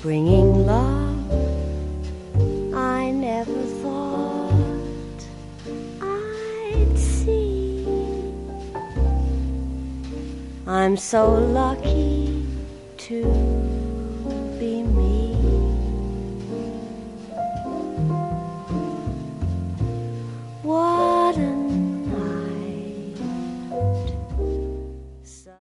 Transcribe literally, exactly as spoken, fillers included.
bringing love I never thought I'd see. I'm so lucky to